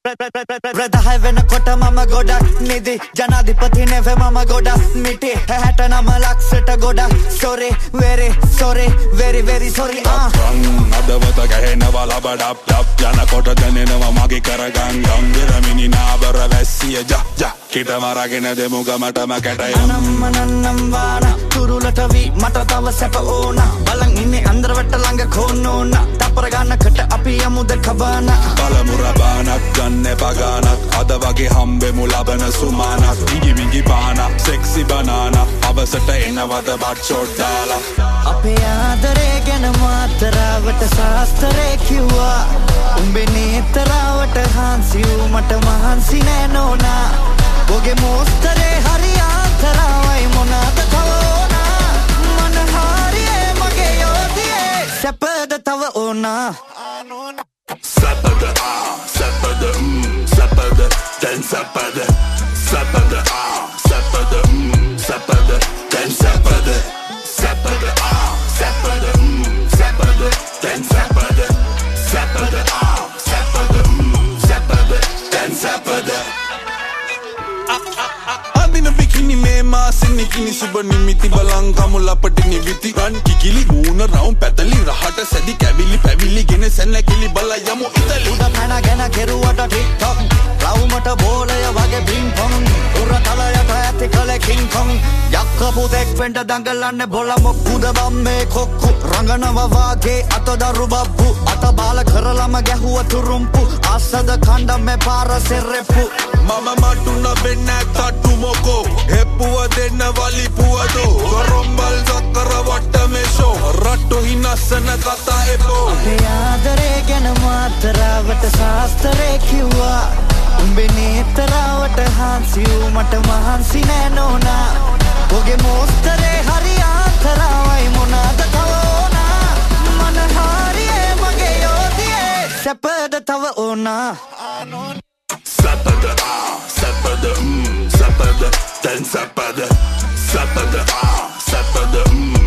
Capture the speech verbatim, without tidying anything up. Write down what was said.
රදහය වෙනකොට මම ගොඩක් නිදි ජනාධිපති නෙවෙ මම ගොඩක් මිටි හැට නම ලක්ෂට ගොඩක් sorry very sorry very very sorry ආ අදවත ගැහෙනවා ලබඩක් යප් යනකොට දැනෙනවා මගේ කරගම් ගම් දෙරමිනි නාබර වැස්සිය ජ ජ කිට මරගෙන දෙමු ගමටම කැටය අනම්ම නන්නම් වාන තුරුලට වී මට තව සැප ඕන බලන් ඉන්නේ අන්දරවට ළඟ කෝනෝන තප්පර ගන්නකට අපි යමු දෙක බාන බලමු රබානක් ගන්න පගානක් අද වගේ හම්බෙමු ලබන සුමානක් ඉගි මිගි පාන සෙක්සි බනාන අවසට එනවද බට් ෂොට් දාලා අපේ ආදරේ ගැන මාතරාවට ශාස්ත්‍රේ කිව්වා උඹේ නේතරාවට හාන්සි වූ මට මහන්සි නෑ නෝනා ඔගේ මෝස්තරේ හරි ආතරාවයි මොනාද තව ඕනා මන හරියේ මගේ යෝධියේ සැපද තව ඕනා සැපද ආ සැපද ම් සැපද දැන් සැපද සැපද ආ සැපද ම් සැපද දැන් සැපද සැපද ආ සැපද ම් සැපද දැන් සැපද සැපද ආ සැපද ම් සැපද දැන් සැපද අදින බිකිනි මේ මාසින් නිකිනි සුබ නිමිති බලං කමුල අපට නිවිති රන් කිකිලි මූණ රවුම් පැතලි රහට සැදි කැවිලි පැවිලි ගෙන සැනකිලි බල යමු ඉතලි උඩ පැන ගෙන කෙරුවට ටික්ටොක් රවුමට බෝලය වගේ පින්පොන් උර තලයට ඇති කලේ කින්කොන් යක්ක පුතෙක් වෙන්ට දඟලන්න බොල මොක්කුද බම්මේ කොක්කු රඟනවා වාගේ අත දරු බබ්බු අත බාල කරලම ගැහුව තුරුම්පු අස්සද කණ්ඩ මේ පාර සෙරෙප්පු මම මටුන වෙන්න තට්ටු මොකෝ හෙප්පුව දෙන්න වලිපුවදෝ කොරොම්බල් සක්කර වට්ට මේෂෝ රට්ටු හිනස්සන කතා එපෝ අපේ ආදරේ ගැන මාතරාවට ශාස්ත්‍රේ කිව්වා උඹේ නේතරාවට හාන්සි වූ මට මහන්සි නෑ නෝනා ඔගේ මෝස්තරේ හරි ආතරාවයි මොනාද තව ඕනා මන හරියේ මගේ යෝධියේ සැපද තව ඕනා සැපද ආ සැපද ම් සැපද දැන් සැපද සැපද ආ සැපද ම්